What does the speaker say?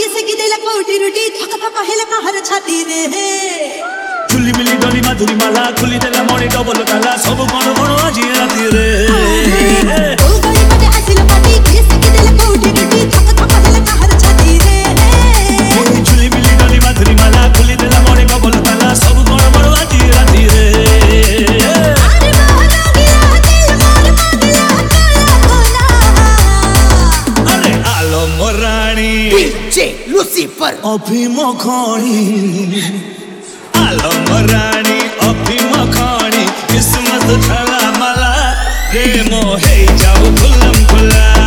सेकी देला कोटी रुटी थक थक हेला कहर छाती रे झुली मिली डोली माधुरी माला खुली देला मणि डबल ताला सब गण गण आज राती रे ओ गई बजे आसिल पाटी सेकी देला कोटी रुटी थक थक हेला कहर छाती रे झुली मिली डोली माधुरी माला खुली देला मणि डबल ताला सब गण गण आज राती रे अरे मोहना गिला दिल मोर मांगला काला कोला अरे आलो मोराणी डीजे लूसीफर अफिम खणी आलो मोराणी अफिम खणी किस्मत छला मला प्रेम हे जाऊ खुलम खुला